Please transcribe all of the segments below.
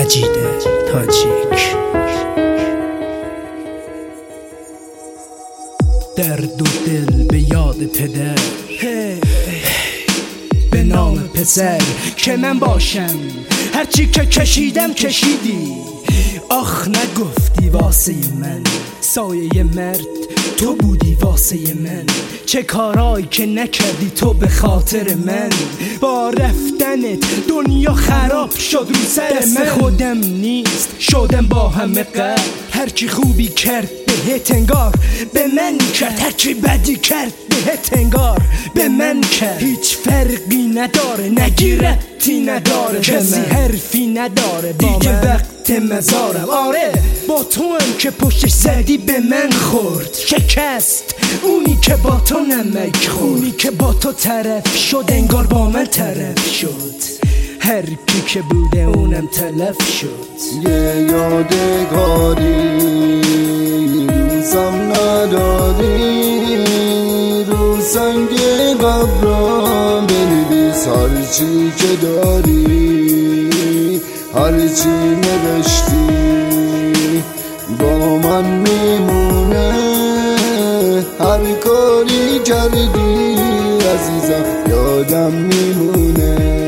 مجید تاجیک. درد و دل به یاد پدر، به نام پسر که من باشم. هرچی که کشیدم کشیدی، آخ نگفتی واسه من. سایه مرد تو بودی واسه من. چه کارایی که نکردی تو به خاطر من. با رفتنت دنیا خراب شد رو سر من. خودم نیست شدم با همه قرد. هرچی خوبی کرد بهت انگار به من کرد، هرچی بدی کرد بهت انگار به من کرد. هیچ فرقی نداره، نگیرتی نداره، کسی حرفی نداره دیگه وقت مزارم. آره با تو هم که پشتش زدی به من خورد شکست. اونی که با تو نمک خورد، اونی که با تو طرف شد انگار با من طرف شد. هر کی که بوده اونم تلف شد. یه یادگاری روزم نداری، رو سنگ قبرم بنویس هرچی که داری. هرچی نوشتی با من میمونه، هر کاری کردی عزیزم یادم میمونه.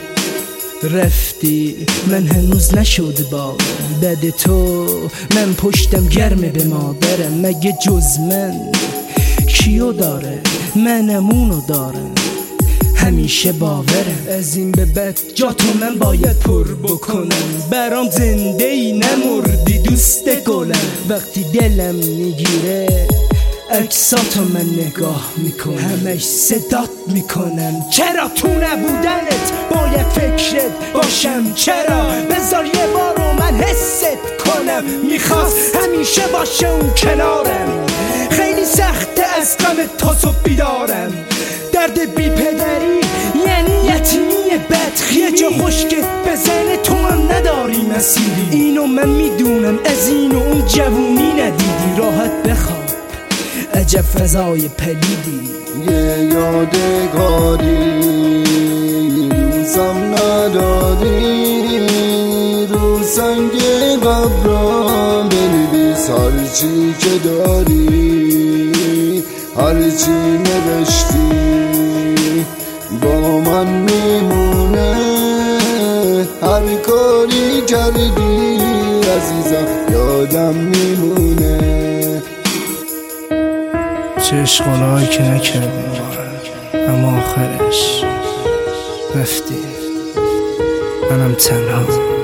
رفتی من هنوز نشد با بد تو، من پشتم گرمه به مادرم. مگه جز من کیو داره؟ منم اونو دارم همیشه باورم. از این به بعد جا تو من باید پر بکنم. برام زنده ای نمردی دوست گلم. وقتی دلم میگیره عکساتو من نگاه میکنم، همش صدات میکنم. چرا تو نبودنت باید فکرت باشم؟ چرا بذار یه بارو من حست کنم. میخواست همیشه باشه اون کنارم. خیلی سخته از غم تا صبح بیدارم. درد بی پدری یعنی یتیمی بدخیمی. یه جا خشکت بزنه تو هم نداری مسیری. اینو من میدونم، از اینو اون جوونی ندیدی. راحت بخواب عجب فضای پلیدی. یه یادگاری روزم نداری، رو سنگ قبرم بنویس هرچی که داری. هرچی نوشتی با من میمونه، هر کاری کردی عزیزم یادم میمونه. چه اشغالایی که نکردیم اما آخرش رفتی، منم تنها.